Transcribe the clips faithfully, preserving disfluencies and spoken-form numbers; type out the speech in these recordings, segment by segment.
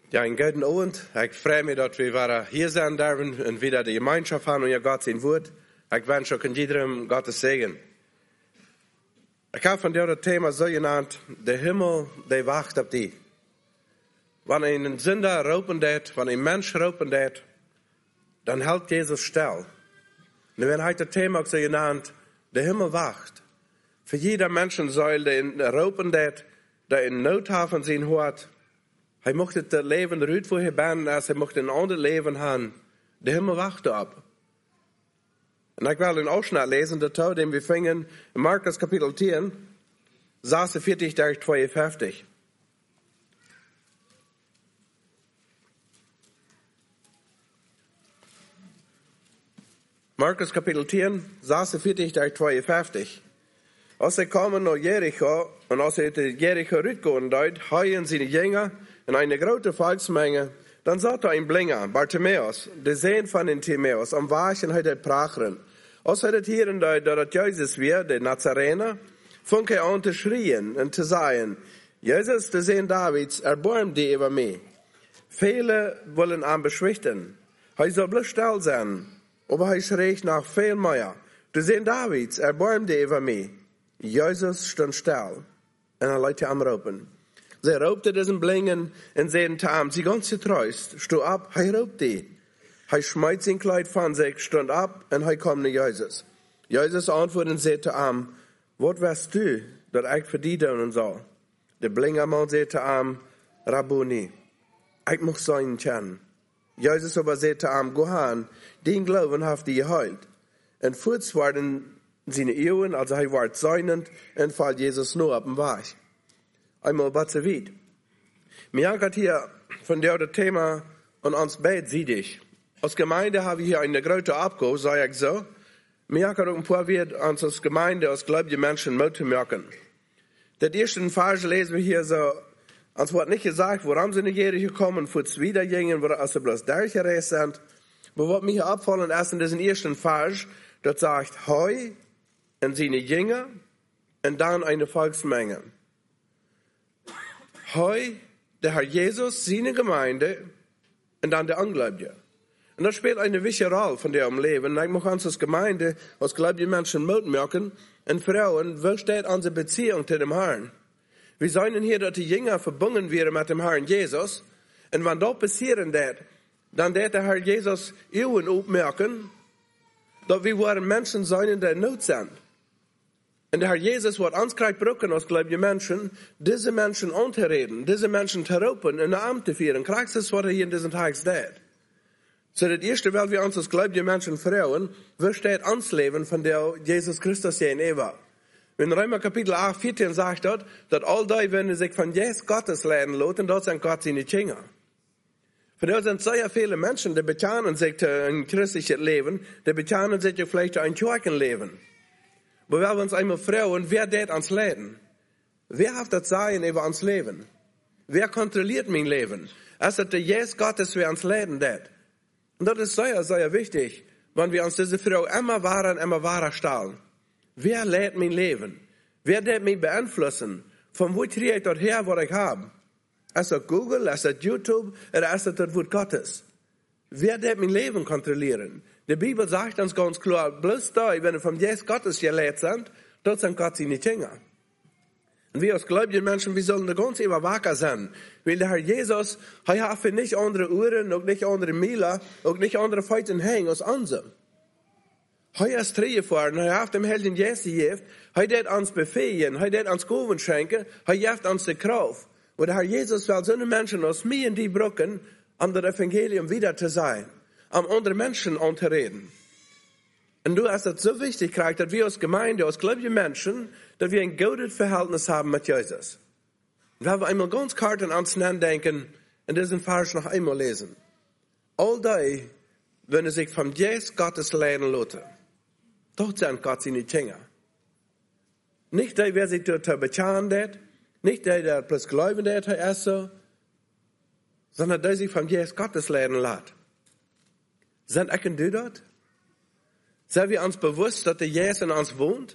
Ja, einen guten Abend. Ich freue mich, dass wir wieder hier sein dürfen und wieder die Gemeinschaft haben und ja Gott sein Wort. Ich wünsche auch jedem Gottes Segen. Ich habe von diesem Thema so genannt, der Himmel, der wacht auf die. Wenn ein Sünder raupen det, wenn ein Mensch raupen det, dann hält Jesus still. Und wenn heute das Thema auch so genannt, der Himmel wacht. Für jeder Menschen soll der raupen det, der in Not haben sein hat, hij mocht het leven eruit voor hij ben, als hij mocht een ander leven hebben. De Himmel wacht op. En ik wil een Ausschnitt lesen, dazu, den wir fingen in Markus Kapitel tien, zesenveertig tot tweeënvijftig. Markus Kapitel tien, zesenveertig tot tweeënvijftig. Als ze komen naar Jericho, en als ze uit Jericho uitgaan deed, hij en zijn jünger, in eine große Volksmenge, dann sah er ein Blinger, Bartimäus, der Sohn von den Timäus, am Waschen hat er prachen. Als er das hier in der, dass Jesus wir, der Nazarener, fing er an zu schreien und zu sagen, Jesus, der Sohn Davids, erbarm dich über mich. Viele wollen ihn beschwichtigen. Er soll bloß still sein, aber er schrie nach viel mehr. Der Sohn Davids, erbarm dich über mich. Jesus stand still und er leute am Ropen. Sie raubte diesen Blingen und sagten zu ihm, sie ganz getreuzt, steh ab, er raubt die. Er schmeißt sein Kleid von sich, stand ab und er kam zu Jesus. Jesus antwortete und sagte zu ihm, was weißt du, dass ich für dich tun soll? Der Blingermann sagte zu ihm, Rabboni, ich muss sein kennen. Jesus aber sagte zu ihm, geh hin, den Glauben hat dich geheilt. Und kurz waren seine Augen, also er war seinend, und fiel Jesus nur auf den Weg. Einmal was so weit. Mir hat hier von dem Thema und uns beide sieh dich. Als Gemeinde haben wir hier eine große Abgabe, sage ich so. Mir hat auch ein paar Wert uns als Gemeinde, als gläubige Menschen mitzumerken. Der erste Vers lesen wir hier so, uns wird nicht gesagt, woran sie in die Jericho kommen, wo es wieder gingen, wo sie bloß durchgereist sind. Aber was mir hier abfallen ist in diesem ersten Vers, das sagt, heu, und seine Jünger, und dann eine Volksmenge. Heu, der Herr Jesus, seine Gemeinde und dann der Ungläubige. Und das spielt eine wichtige Rolle von dem Leben. Und ich möchte uns als Gemeinde, als gläubige Menschen mitmerken, und Frauen, wo steht unsere Beziehung zu dem Herrn? Wir sollen hier, dass die Jünger verbunden werden mit dem Herrn Jesus. Und wenn das passieren wird, dann wird der Herr Jesus ihnen aufmerken, dass wir waren Menschen sein, die in Not sind. Und der Herr Jesus wird uns gleich brücken als gläubige Menschen, diese Menschen anzureden, diese Menschen zu rufen, in den Arm zu führen. Kriegst du das, was er hier in diesem Tag steht? So, das erste, weil wir uns als gläubige Menschen fragen, wo steht uns Leben, von der Jesus Christus hier in Eva? In Römer Kapitel acht, vierzehn sagt dort, dass all die, wenn sie sich von Jesus Gottes lehren lassen, dort sind Gott seine Jünger. Von daher sind sehr viele Menschen, die bekennen sich ein christliches Leben, die bekennen sich vielleicht ein Kirchenleben. Aber wenn wir uns einmal fragen, wer geht ans Leben? Wer hat das Sein über uns Leben? Wer kontrolliert mein Leben? Es ist der Jesus Gottes, wer ans Leben geht. Und das ist sehr, sehr wichtig, wenn wir uns diese Frage immer wahren, immer wahrer stellen. Wer lädt mein Leben? Wer wird mich beeinflussen? Von wo kriege ich dort her, was ich habe? Ist das Google, ist das YouTube, oder ist das das Wort Gottes? Wer wird mein Leben kontrollieren? Die Bibel sagt uns ganz klar, bloß da, wenn wir von Jesus Gottes gelehrt sind, dort sind Gott seine Jünger. Und wir als gläubige Menschen, wir sollen da ganz überwacher sein. Weil der Herr Jesus, er hat für nicht andere Uhren, auch nicht andere Mila, auch nicht andere Feiten hängen als unsere. Er ist reingefahren, er hat dem Helden Jesus gegeben, er wird uns befähigen, er wird uns Gaben schenken, er gibt uns die Kraft. Und der Herr Jesus will so eine Menschen aus mir in die Brücken, um das Evangelium wieder zu sein, um andere Menschen anzureden. Und du hast es so wichtig gekriegt, dass wir als Gemeinde, als gläubige Menschen, dass wir ein gutes Verhältnis haben mit Jesus. Und wenn wir einmal ganz kalt an uns denken, in diesem Vers noch einmal lesen. All die, wenn sich von Jesus Gottes lehren lassen, dort sind Gott seine Jünger. Nicht die, wer sich dort bekehren wird, nicht die, der bloß glauben wird, er ist so, sondern die sich von Jesus Gottes lehren lassen. Sind ich und du dort? Sind wir uns bewusst, dass der Jesus in uns wohnt?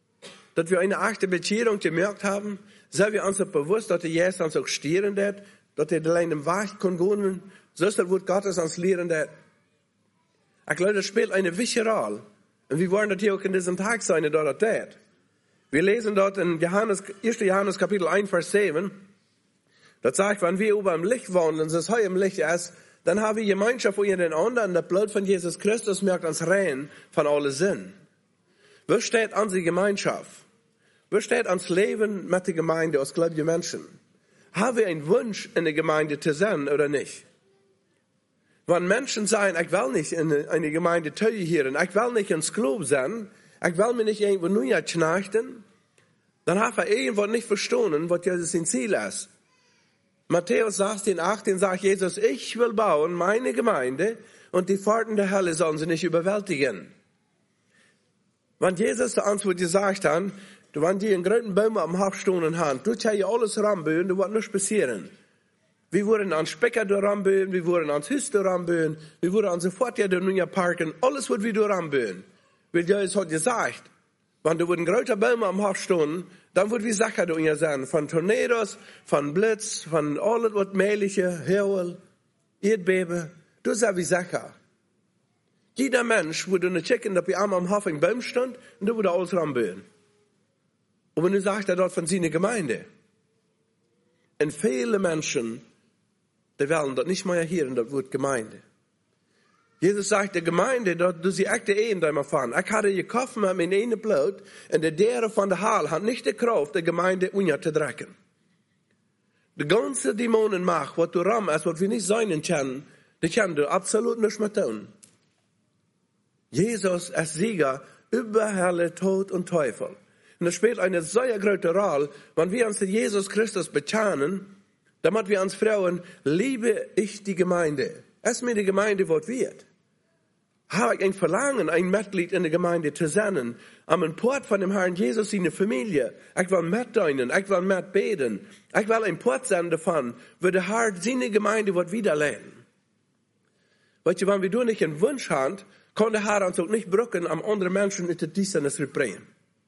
Dass wir eine echte Beziehung gemerkt haben? Sind wir uns bewusst, dass der Jesus uns auch stieren wird? dat hij alleen im Weg kon gaan. Zo is dat woord Gottes ans leren dat. Ik glaube, das spielt eine wichtige Rolle. Und wir wollen das hier auch in diesem Tag sein, da das tät. Wir lesen dort in Johannes, ersten Johannes Kapitel eins, Vers sieben. Das sagt, wenn wir über im Licht wandeln, so es heu im Licht ist, dann haben wir Gemeinschaft mit den anderen. Das Blut von Jesus Christus merkt uns rein von allen Sinn. Wo steht unsere Gemeinschaft? Wo steht uns Leben mit der Gemeinde als gläubige Menschen? Haben wir einen Wunsch, in der Gemeinde zu sein oder nicht? Wenn Menschen sagen, ich will nicht in eine Gemeinde zuhören, ich will nicht ins Club sein, ich will mir nicht irgendwo nur knachten, dann haben wir irgendwo nicht verstanden, was Jesus sein Ziel ist. Matthäus sechzehn, achtzehn sagt Jesus, ich will bauen meine Gemeinde und die Pforten der Hölle sollen sie nicht überwältigen. Wenn Jesus zu uns gesagt hat, du, wenn die einen großen Baum am Hof stehen haben, du kannst ja alles ranbauen, da wird nichts passieren. Wir wurden an Specker ranbauen, wir wurden ans Hüste ranbauen, wir wurden an sofort ja durch parken, alles wird wir ranbauen. Weil Jesus hat gesagt, wenn du einen großen Baum am Hof stehen, dann wird wie Sachen durch sein, von Tornados, von Blitz, von alles was Mähliche, Hagel, Erdbeben, das ist wie Sachen. Jeder Mensch würde eine checken, dass wir am Hof ein Baum stand, und da würde alles ranbauen. Und wenn du sagst, er dort von seiner Gemeinde. Und viele Menschen, die wollen das nicht mehr hören, das Wort Gemeinde. Jesus sagt, der Gemeinde, dort, du sie echt ein da mal fahren. Ich hatte gekauft mit meinem einen Blut, und der Dere von der Hall hat nicht die Kraft, der Gemeinde unter zu drecken. Die ganze Dämonenmacht, was du ram ist, was wir nicht sein können, die können du absolut nicht mehr tun. Jesus ist Sieger über Hölle, Tod und Teufel. Und das spielt eine sehr große Rolle, wenn wir uns Jesus Christus bekennen, damit wir uns fragen, liebe ich die Gemeinde? Es mir die Gemeinde was wird. Habe ich ein Verlangen, ein Mitglied in der Gemeinde zu sein, am Port von dem Herrn Jesus in der Familie. Ich will mitdienen, ich will mitbeten. Ich will ein Port sein davon, wo der Herr seine Gemeinde wird wiederleben. Weißt du, wenn wir du nicht einen Wunsch haben, kann der Herr uns auch nicht brücken, am anderen Menschen in die Dienstnis zu bringen.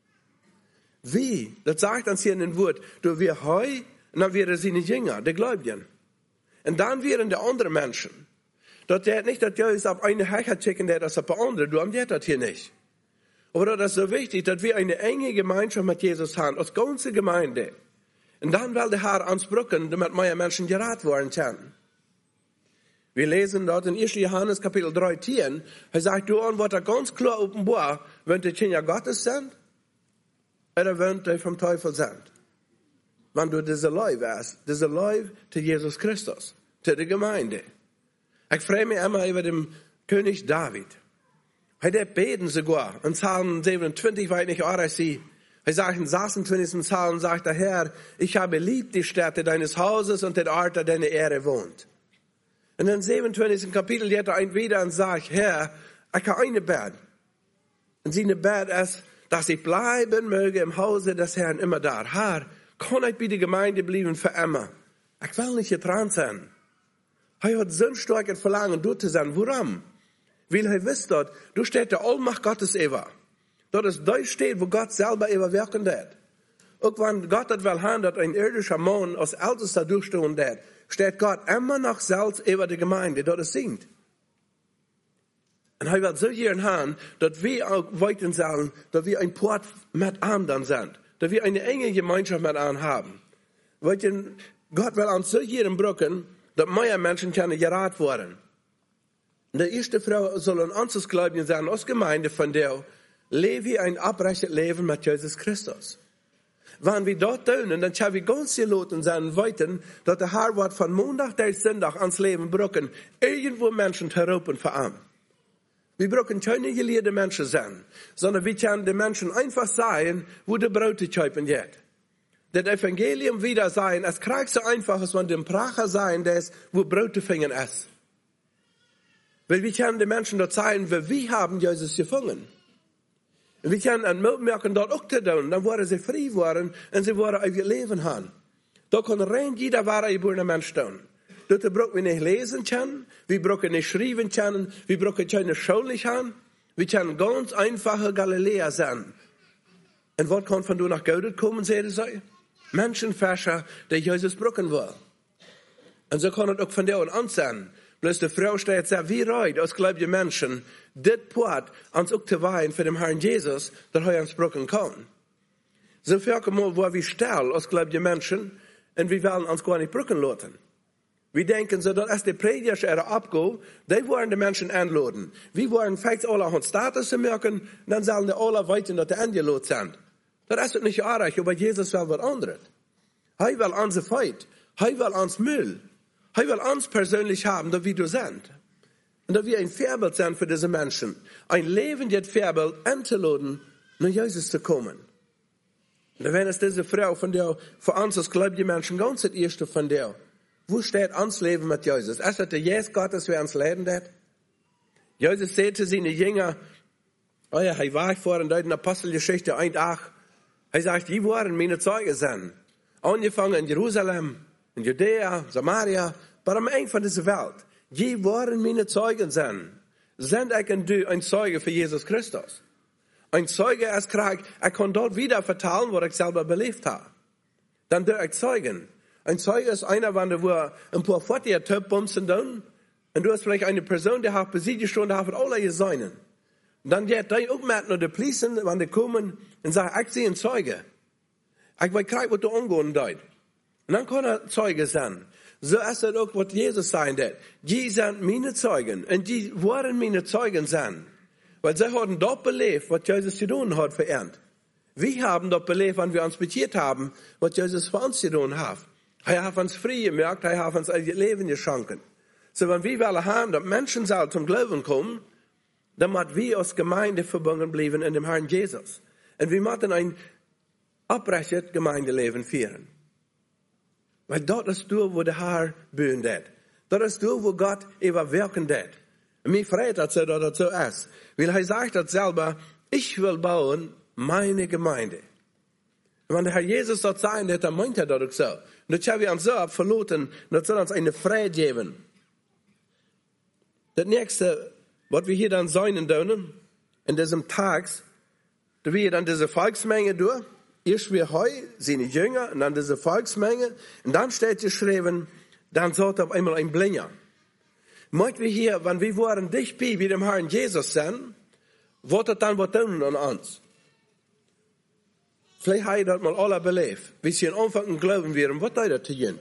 Wie? Das sagt uns hier in dem Wort, du wir heu, und dann wären sie nicht jünger, die Gläubigen. Und dann wären die anderen Menschen. Das ist nicht, dass Jesus auf eine Hecher checken, der das auf eine andere, du haben das hier nicht. Aber das ist so wichtig, dass wir eine enge Gemeinschaft mit Jesus haben, als ganze Gemeinde. Und dann will der Herr uns brücken, damit mehr Menschen gerat werden können. Wir lesen dort in ersten Johannes Kapitel drei, zehn, er sagt, du an, was er ganz klar offenbar, wenn die Kinder Gottes sind, oder wenn die vom Teufel sind. Wenn du diese Leib hast, diese Leib zu Jesus Christus, zu der Gemeinde. Ich freue mich immer über den König David. Er hat beten sogar, in Psalm siebenundzwanzig, weil ich nicht auch sie. Er sagt in sechsundzwanzigsten Psalm, sagt der Herr, ich habe lieb die Städte deines Hauses und den Ort, der deine Ehre wohnt. Und in siebenundzwanzigsten Kapitel geht er ein wieder und sagt, Herr, ich habe eine Bett. Und seine Bett ist, dass ich bleiben möge im Hause des Herrn immer da. Herr, kann ich bei der Gemeinde bleiben für immer? Ich will nicht getrennt sein. Er hat so ein starkes Verlangen, dort zu sein. Warum? Weil er wisst dort, du steht der Allmacht Gottes über. Dort ist das steht, wo Gott selber über wirken wird. Auch wenn Gott das will haben, dass ein irdischer Mann als Ältester durchstehen wird, steht Gott immer noch selbst über die Gemeinde, dort es singt. Und er will so gern haben, dass wir auch weiten sollen, dass wir ein Port mit anderen sind, dass wir eine enge Gemeinschaft mit anderen haben. Weil Gott will uns so gern brücken, dass mehr Menschen können gerat werden. Und die erste Frau soll an uns Gläubigen sein, als Gemeinde von der, lebe ein abrechtes Leben mit Jesus Christus. Wenn wir dort tun, dann können wir ganz geloten sein, weiten, dass der Herr wird von Montag bis Sonntag ans Leben brücken, irgendwo Menschen herupen für ihn. Wir brauchen keine gelehrte Menschen sein, sondern wir können den Menschen einfach sagen, wo der Brot zu kaufen geht. Das Evangelium wieder sein, es kriegt so einfach, als wenn dem Pracher sein, das, wo Brot zu finden ist. Weil wir können den Menschen dort sagen, weil wir haben Jesus gefunden. Und wir können an Mitmerken dort auch zu tun, dann wollen sie frei werden und sie wollen auf ihr Leben haben. Da kann rein jeder wahre geborene Mensch tun. Dort brauchen wir nicht lesen können, wir brauchen nicht schreiben können, wir brauchen keine Schule haben, wir können ganz einfache Galiläer sein. Und was kann von du nach Gott kommen, sehen sie? Menschenfäscher, die Jesus brücken wollen. En zo kan het ook van jou aan zijn. Bloß de vrouw steht zo, wie reid, als gläubige Menschen, dit poort ons ook te weihen voor dem Herrn Jesus, dat hij ons broken kan. So viel mal, wo wir still als gläubige Menschen, und wir wollen uns gar nicht brücken lassen. Wir denken so, dass als die Prediger ihre abgehen, die wollen die Menschen einladen. Wir wollen vielleicht alle hun Status merken, dann sollen die alle weiten, dass die eingeladen sind. Das ist nicht arg, aber Jesus will was anderes. Er will unsere Feit. Er will uns Müll. Er will uns persönlich haben, dass wir da sind. Und dass wir ein Vorbild sind für diese Menschen. Ein lebendes Vorbild einzuladen, nach Jesus zu kommen. Und wenn es diese Frau von der, für uns als gläubige Menschen ganz das erste von der, wo steht uns Leben mit Jesus? Ist das der Jesus Gottes, wer uns leben hat? Jesus sagte seine Jünger, oh ja, er war vor in der Apostelgeschichte eins acht, er sagt, die waren meine Zeugen sein. Angefangen in Jerusalem, in Judäa, Samaria, aber am Ende von dieser Welt. Die waren meine Zeugen sein. Sind ich und du ein Zeuge für Jesus Christus? Ein Zeuge ist krank, er kann dort wieder vertellen, was ich selber belebt habe. Dann durch ich Zeugen. Ein Zeuge ist einer, wenn du ein paar Fotos Typ bumsen dann, und du hast vielleicht eine Person, die hat besiegt schon, die hat alle gesehen. Dann geht die auch mit nach der Polizei, wenn die kommen, und sagen, ich sehe einen Zeuge. Ich weiß gerade, was du angehen dort. Und dann kann er Zeuge sein. So ist das auch, was Jesus sagen wird. Die sind meine Zeugen, und die wollen meine Zeugen sein. Weil sie haben dort belebt, was Jesus getan hat für ihn. Wir haben dort belebt, wenn wir uns beziert haben, was Jesus für uns getan hat. Er hat uns frei gemacht, er hat uns ein Leben geschenkt. So, wenn wir wollen haben, dass Menschen sollen zum Glauben kommen, dann müssen wir als Gemeinde verbunden bleiben in dem Herrn Jesus. Und wir müssen ein abrechtes Gemeindeleben führen. Weil dort ist du, wo der Herr bühnt hat. Dort ist du, wo Gott überwirken hat. Und mir freut das so, dass das so ist. Weil er sagt das selber, ich will bauen meine Gemeinde. Und wenn der Herr Jesus dort sein wird, dann meint er das auch so. Und das haben wir uns so verloren, das soll uns eine Freude geben. Das nächste, was wir hier dann sein dürfen, in diesem Tag, da wir dann diese Volksmenge durch, erst wir heu, seine Jünger, und dann diese Volksmenge, und dann steht geschrieben, dann sollte auf einmal ein Blinger. Meint wir hier, wenn wir waren dicht bei wie dem Herrn Jesus sind, wird das dann was tun an uns. Vielleicht habe ich das mal alle belebt. Wie sie am Anfang glauben werden, was das zu tun?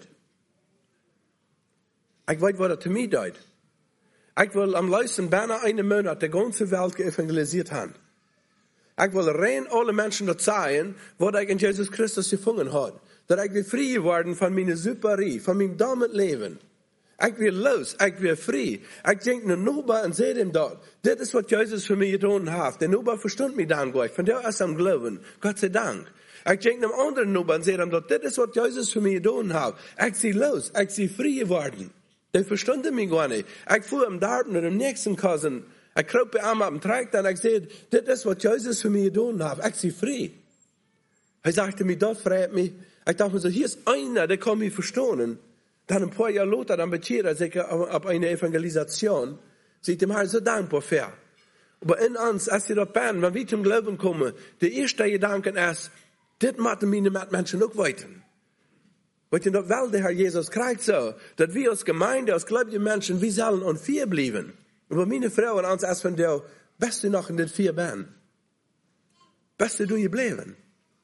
Ich weiß, was das zu mir tut. Ich will am letzten bijna einen Monat die ganze Welt geevangelisiert haben. Ich will rein alle Menschen das sagen, was ich in Jesus Christus gefunden habe. Dass ich will frei geworden von meiner Superie, von meinem dummen Leben. Ich will los, ich will frei. Ich denke nur Noba und sehe dem dort. Das ist, was Jesus für mich getan hat. Der Noba verstand mich dann gleich. Von der ist am Glauben. Gott sei Dank. Ich denke einem anderen Noba und sehe dem dort. Das ist, was Jesus für mich getan hat. Ich sehe los, ich sehe frei geworden. Der verstand mich gar nicht. Ich fuhr am Darten und im nächsten Cousin. Ich kroop bei ihm auf dem Trakt und ich sehe, das ist, was Jesus für mich getan hat. Ich sehe frei. Er sagte mir, das freut mich. Ich dachte mir so, hier ist einer, der kann mich verstehen. Dann ein paar Jahre später, dann bekehrt er sich auf eine Evangelisation. Sieht dem Herrn so dankbar für. Aber in uns, als wir dort bin, wenn wir zum Glauben kommen, der erste Gedanke ist, das machen meine Mitmenschen auch weiter. Weil das will der Herr Jesus kriegt so, dass wir als Gemeinde, als gläubige Menschen, wir sollen an vier bleiben. Aber meine Frau und uns als von der, bist du noch in den vier bin? Bist du geblieben?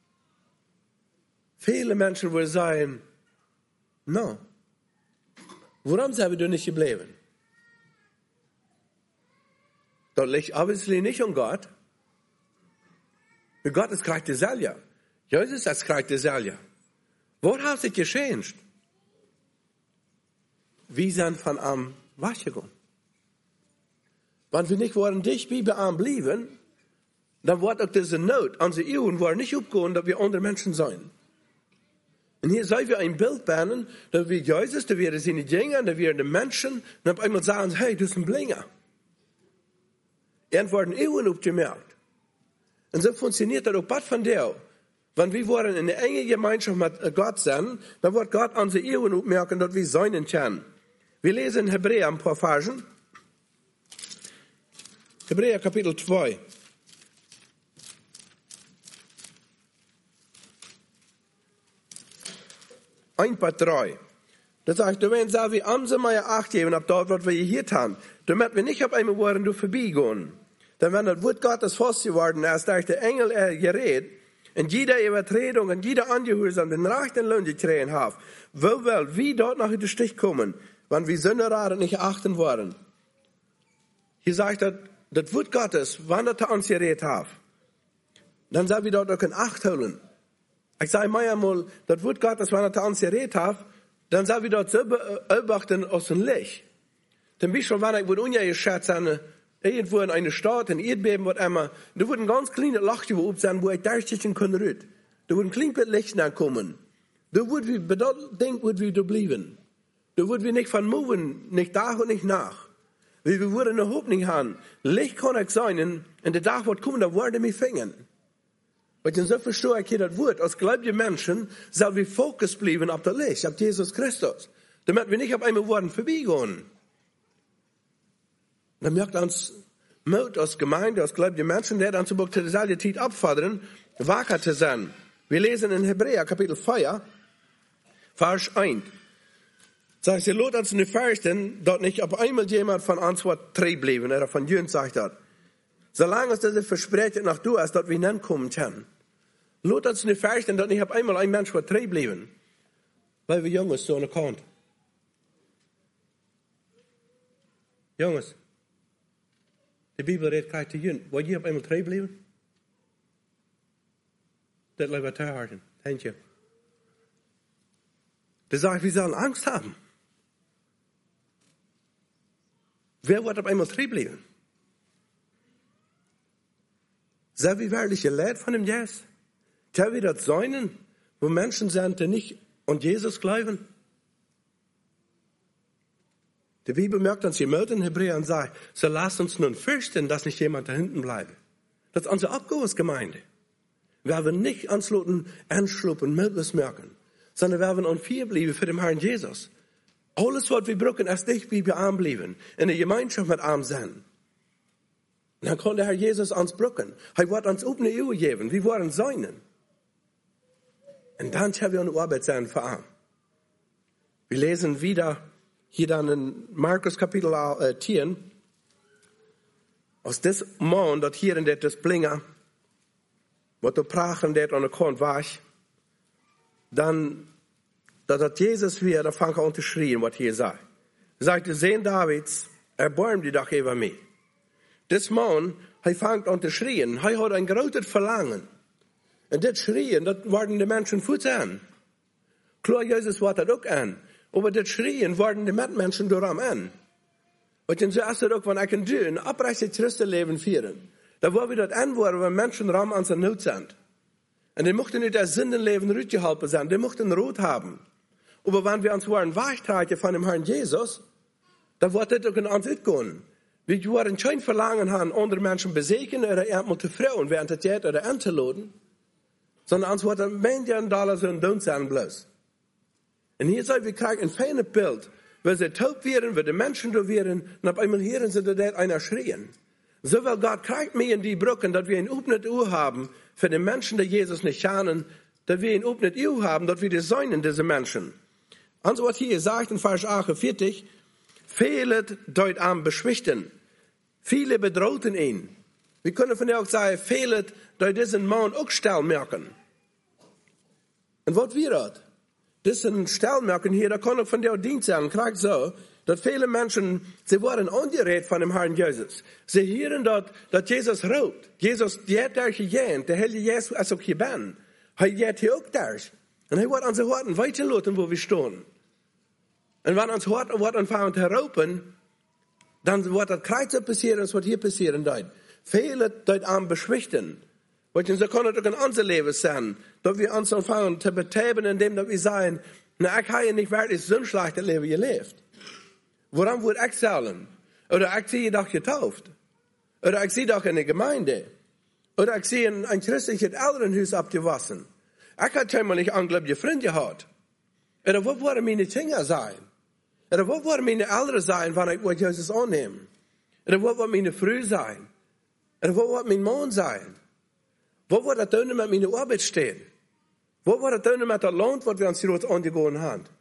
Viele Menschen wollen sagen, no. Warum sind wir nicht geblieben? Das liegt obviously nicht an Gott. Gott ist gleich derselbe. Jesus ist gleich derselbe. Was hat sich geschehen? Wir sind von am weggegangen. Wenn wir nicht waren dicht bei am blieben, dann wird auch diese Not, unsere Ehren waren nicht aufgehend, dass wir andere Menschen sein. Und hier sollen wir ein Bild bauen, dass wir Jesus, dass wir seine Jünger, dass wir die Menschen, und auf einmal sagen, hey, du bist ein Blinger. Er werden Ehren aufgemerkt. Und so funktioniert das auch bald von der. Wenn wir wollen in eine enge Gemeinschaft mit Gott sind, dann wird Gott unsere Ehren aufmerken, dass wir sein können. Wir lesen in Hebräer ein paar Versen. Hebräer Kapitel zwei. Ein paar drei. Dat zeg ik, du mens zal we amze maar acht geben op dat wat we hier tun. Damit wir nicht auf einmal worden du vorbeigehen. Denn wenn das Wort Gottes fast geworden ist, durch der Engel äh, geredet, und jede Übertretung und jede Angehorsam den rechten Lohn gekriegt hat, wo will wie dort nach in den Stich kommen, wenn wir Sünder nicht achten worden. Hier sagt er, das Wort Gottes, wann er uns geredet hat, dann soll wir dort auch in Acht holen. Ich sage mir einmal, das Wort Gottes, wenn er uns geredet hat, dann soll wir dort so beobachten aus dem Licht. Zum Beispiel, wenn ich würde ungeschätzt sein, irgendwo in einer Stadt, in Erdbeben, was immer, da würde ein ganz kleines Lachgewehr auf sein, wo ich durchstechen kann. Da würde ein kleines Licht nachkommen. Da würde wir, bedeutet, denkt, würde wir da bleiben. Da würde wir nicht von moven, nicht da und nicht nach. Weil wir würden eine Hoffnung haben. Licht kann ich sein, und der Tag wird kommen, da werden wir finden. Weil ich so verstehe ich hier das Wort, als gläubige Menschen, soll wir Fokus bleiben auf das Licht, auf Jesus Christus. Damit wir nicht auf einmal worden vorbeigehen. Dann merkt uns Mut als Gemeinde, als gläubige Menschen, der dann zu der selben Zeit abfordern, wacher zu sein. Wir lesen in Hebräer Kapitel vier, Vers eins. Sagt sie, lot uns nicht fürchten, dort nicht auf einmal jemand von uns wird treu bleiben, oder von Jünd sagt das. Solange es diese Versprechen nach du hast, dort wir nicht kommen können. Lot uns nicht fürchten, dort nicht auf einmal ein Mensch wird treu bleiben. Weil wir Jungs so eine Kant. Jungs. Die Bibel redet gleich zu Jünd. Wollt ihr auf einmal treu bleiben? Das lieber Teilhaken. Thank you. Das sagt, wir sollen Angst haben. Wer wird auf einmal treu bleiben? Sind wir wirklich gelehrt von dem Jesus? Können wir das sein, wo Menschen sind, die nicht an Jesus glauben? Die Bibel merkt uns hier in Hebräer und sagt, so lasst uns nun fürchten, dass nicht jemand da hinten bleibe. Das ist unsere Abgangsgemeinde. Wir werden nicht anschlucken, anschluppen, möglichst merken, sondern wir werden uns vier bleiben für den Herrn Jesus. Alles, was wir brauchen, ist nicht, wie wir arm bleiben, in der Gemeinschaft mit arm sein. Und dann kann der Herr Jesus uns brauchen. Er wird uns auf eine Ehe geben, wir wollen seinen. Und dann haben wir eine Arbeit sein für arm. Wir lesen wieder hier dann in Markus Kapitel äh, zehn, aus des Mann, dat hier in das Blinger, wat du prachen det an der Kant war, dann, dat dat Jesus wieder, da fang er an zu schreien, was hier sagt. Er sagte, Sohn Davids, erbarm dich doch über mich. Des Mann, er fängt an zu schreien, er hat ein großes Verlangen. Und das Schreien, das waren die Menschen gut an. Klar, Jesus war das auch an. Aber das Schreien waren die Mitmenschen daran an. Und dann sagst du auch, wenn ich ein Dürr, ein abrechtes Christenleben führen, da war wir das anworden, wenn Menschen ram an seiner Not sind. Und die mochten nicht das Sündenleben rütgehalten sein, die mochten Rot haben. Aber wenn wir uns waren Weichtage von dem Herrn Jesus, dann wird das auch in uns utgehen. Wir waren kein Verlangen haben, andere Menschen besegnen oder ernten zu Frauen, während das Geld oder anzuladen, sondern uns wird ein Million Dollar so ein Don sein bloß. Und hier soll wir kriegen ein feines Bild, weil sie taub werden, weil die Menschen da werden, und auf einmal hören sie da einer schreien. So will Gott kriegt mir in die Brücken, dass wir ein offenes Ohr haben, für die Menschen, die Jesus nicht kennen, dass wir ein offenes Ohr haben, dass wir die säunen, diese Menschen. Und so was hier sagt in Vers achtundvierzig, viele deut am beschwichten, viele bedrohten ihn. Wir können von dir auch sagen, viele deut diesen Mann auch still merken. Und was wir das? Das sind Stellmerken hier, da kann ich von dir Dienst sagen, kriegt so, dass viele Menschen, sie wurden angeregt von dem Herrn Jesus. Sie hören dort, dass Jesus raubt. Jesus, die hat durch gegeben, der Heilige Jesus ist auch hier ben. Er geht hier auch durch. Und er wird unsere Horten weiterlassen, wo wir stehen. Und wenn uns Horten wird anfangen zu rauben, dann wird das Kreuz passieren, das wird hier passieren dort. Viele dort am beschwichten. Und so kann es auch in unser Leben sein, dass wir uns anfangen zu betreiben, indem wir sagen, na, ich habe nicht wirklich so ein schlechtes Leben gelebt. Woran würde ich sagen? Oder ich sehe doch getauft. Oder ich sehe doch in der Gemeinde. Oder ich sehe ein, ein christliches Elternhaus abgewaschen. Ich habe einmal nicht unglaubliche Freunde gehabt. Oder wo würden meine Kinder sein? Oder wo würden meine Eltern sein, wenn ich Jesus annehme? Oder wo würde meine Frau sein? Oder wo würde mein Mann sein? Wo wird das dann mit meiner Arbeit stehen? Wo wird das dann mit der Lohn, was wir uns hier angegangen haben?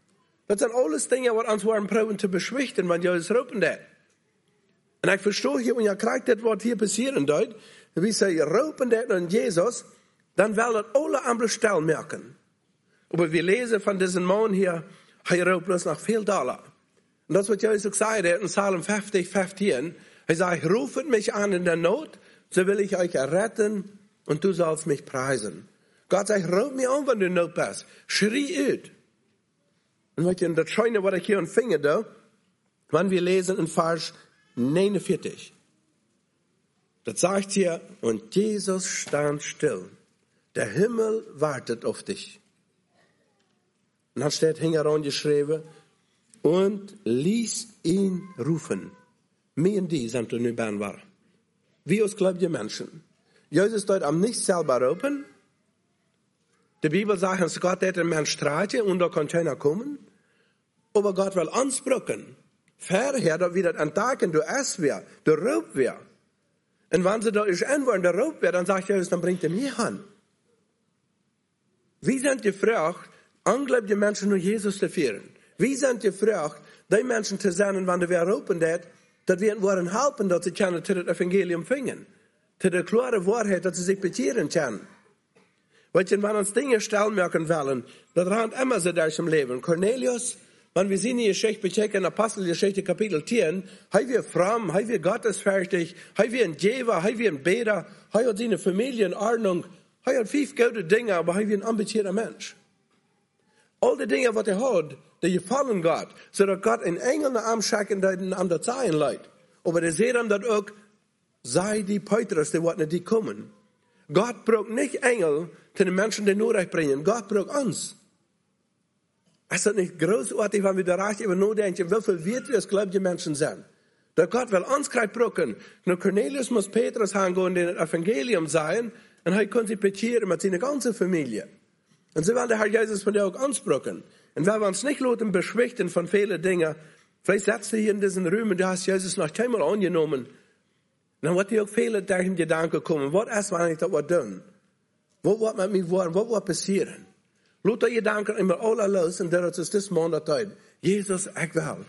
Dat zijn alles dingen wat ons waren proberen te beschwichten, want Jezus roepen dat. En ik verstehe hier, wanneer je krijgt dat wat hier passieren doet, wie ze roepen dat aan Jezus, dan wil dat alle andere stel merken. Maar we lezen van deze man hier, hij roept bloß nach veel dollar. En dat is wat Jezus ook zei in Psalm fünfzig, vijftien. Hij zei, rufet mich an in der Not, so will ich euch erretten und du sollst mich preisen. Gott sagt, ruf mich an, wenn du in Not bist. Schrie uit. Und wat je, das Schöne, was ich hier empfinde, da, wenn wir lesen in Vers neunundvierzig. Das sagt hier, und Jesus stand still. Der Himmel wartet auf dich. Und dann steht hingeran geschrieben, und ließ ihn rufen. Mir und die sind nu ben war. Wie uns glaubt ihr Menschen? Jesus dort am nicht selber roepen. Die Bibel sagt, dass Gott hat den Mensch streiten und da kann keiner kommen. Aber Gott will ansprechen. Vorher, da wird das entdecken, du es wer, du roept wer. Und wenn sie da ist antworten, der roept wer, dann sagt Jesus, dann bringt er mich an. Wie sind gefragt, anglaubte Menschen nur Jesus zu führen? Wie sind gefragt, die Menschen zu sein, wenn wir roepen dat, dat wir wollen helfen, dass sie können zu das Evangelium fingen. Zu der klare Wahrheit, dass sie sich bekehren können. Weil wenn uns Dinge stellen merken wollen, das rennt immer so durch im Leben. Cornelius, wenn wir sie in die Geschichte bechecken, Apostelgeschichte Kapitel zehn, er wir fromm, er wir gottesfürchtig, er wir ein Jever, er wir ein Beter, er hat seine Familie in Ordnung, er hat fünf gute Dinge, aber er wir ein ambitierter Mensch. All die Dinge, was er hat, die gefallen Gott, sodass Gott in Engel nach ihm schicken, die an der Zeilen leid. Aber der sieht ihm das auch, sei die Petrus, die wat die kommen. Gott braucht nicht Engel, zu den Menschen, die nur recht bringen. Gott braucht uns. Ist das nicht großartig, wenn wir da recht über nachdenken, wie viel wert wir als gläubige Menschen sind? Da Gott will uns gerade brauchen. Nur Cornelius muss Petrus hingehen und den Evangelium sein, und er kann sich bekehren mit seiner ganzen Familie. Und so will der Herr Jesus von dir auch ansprechen. Und wenn wir uns nicht lassen beschwichten von vielen Dingen, vielleicht setzt du hier in diesen Räumen, du hast Jesus noch einmal angenommen, dann wird dir auch viele Dinge Gedanken kommen. Was ist, wenn ich das was tun? Was wird mit mir werden? Was wird passieren? Lass die Gedanken immer alle los, und das ist das Monat Zeit. Jesus, ich will.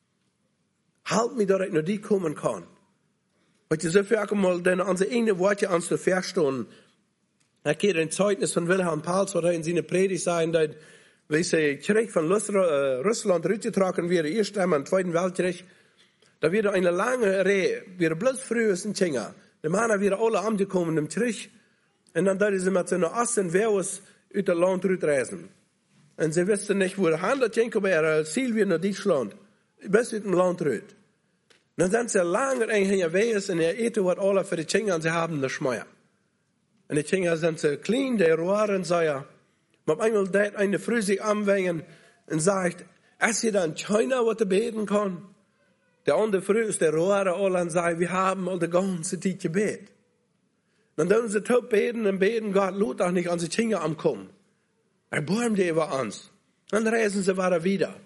Halt mich, dass ich nur die kommen kann. Weil ich so viel einmal, denn unsere eine Worte ans zu verstehen, ich gehe ein Zeugnis von Wilhelm Pals, was er in seiner Predigt sagen, dass, wie sie Krieg von Russland rübergetragen wird, erst einmal im Zweiten Weltkrieg, da wird eine lange Reihe, wir bloß früh ist in China. Die Männer werden alle angekommen im Krieg, und dann dürfen sie mit so einer Assen, wer aus dem Land rüberreisen. Und sie wissen nicht, wo der Handel ging, aber ihr Ziel wird nach Deutschland, bis aus dem Land rüber. Dann sind sie lange in Weges, und ihr eten was alle für die China, und sie haben das Schmeier. Und die Kinder sind so klein, die rohren Säuer. Aber einmal dat eine Frau sich anwängen und sagt, ist hier dann China, was er beten kann? Der andere Frau ist der rohren alle und sagt, wir haben all die ganze Zeit gebeten. Dann dürfen sie top beten und beten, Gott lud auch nicht an die Kinder ankommen. Erbarm die über uns. Dann reisen sie wieder.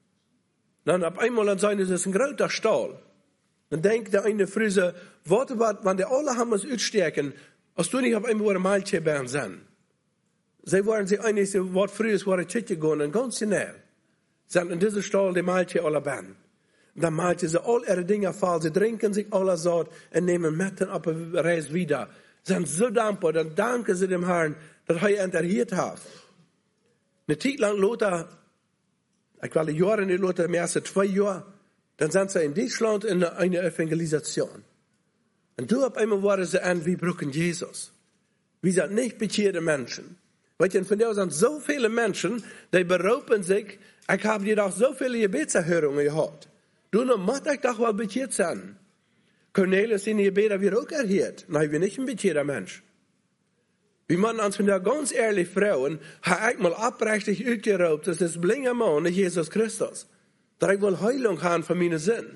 Dann ab einmal dann sagen sie, es ist ein großer Stall. Dann denkt der eine Frau so, warte, wenn die alle haben uns ausstärken, als du nicht auf einmal ein Maltje bei uns sind. Sie waren sich einig, so was früher ist, war ein Tschitje gehen, und ganz schnell sind in diesem Stall die Maltje alle bei. Dann Maltje sie all ihre Dinge fallen, sie trinken sich alle satt und nehmen mit auf die Reise wieder. Sie sind so dankbar, dann danken sie dem Herrn, dass er enterhiert hat. Eine Zeit lang Lothar, ich war die Jahre nicht Lothar, mehr als zwei Jahre, dann sind sie in Deutschland in eine Evangelisation. Und du auf einmal waren sie an, wie brauchen Jesus. Wir sind nicht bekehrte Menschen. Weißt du, von dir sind so viele Menschen, die berufen sich, ich habe dir doch so viele Gebetserhörungen gehabt. Du, noch muss ich doch wohl bekehrt sein. Cornelius in die Gebete wird auch erhört. Nein, wir sind nicht ein bekehrter Mensch. Wir müssen uns von der ganz ehrlich Frauen, habe ich mal abrechtig ausgeraubt, das ist blinger Mann, nicht Jesus Christus. Da ich will Heilung haben von meinen Sinn.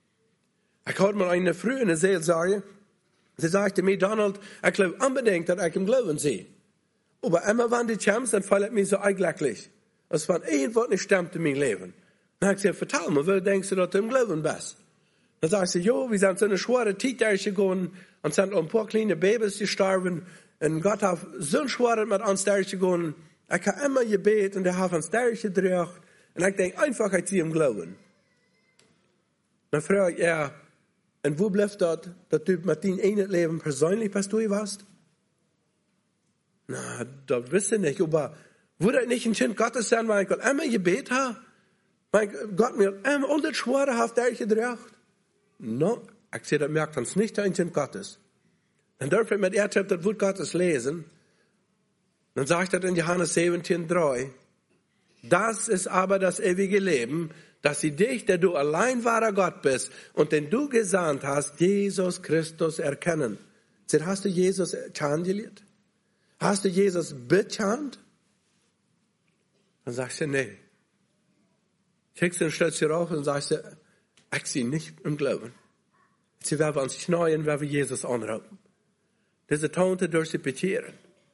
Ich hatte mal eine Frau in der Seelsorge, sie sagte mir, Donald, ich glaube unbedingt, dass ich im Glauben sehe. Aber immer wenn die kommt, dann fällt mir so eigentlich. Als wenn irgendwas nicht stimmt in meinem Leben. Dann habe ich gesagt, vertel mir, wo denkst du, dass du im Glauben bist? Dann sagt sie, jo, wir sind so eine schwere Zeit durchgegangen und sind ein paar kleine Babys gestorben. Und Gott hat so schwer mit uns durchgegangen. Ich habe immer gebeten und er hat uns durchgedrückt. En ik denk einfach uit die hem geloven. Dan vraag ik, ja, en wo blijft dat, dat du met die ene leven persoonlijk pastoor warst? Nou, dat wist ik niet, maar würde ich nicht ein Kind Gottes sein, weil ich Gott immer gebet habe? Weil Gott mir immer unter die Schwere hat durchgebracht? No, ich sehe, das merkt uns nicht ein Kind Gottes. Dann dürfen wir mit er das Wort Gottes lesen. Dann sagt er in Johannes siebzehn, drei, das ist aber das ewige Leben, dass sie dich, der du allein wahrer Gott bist und den du gesandt hast, Jesus Christus erkennen. Seht, hast du Jesus kennengelernt? Hast du Jesus bekannt? Dann sagst du, nee. Kriegst du ein Stötzchen rauf und sagst du, ich sehe nicht im Glauben. Sie werden uns schneien, wenn wir Jesus anrufen. Diese Tonte durch die Bekehren.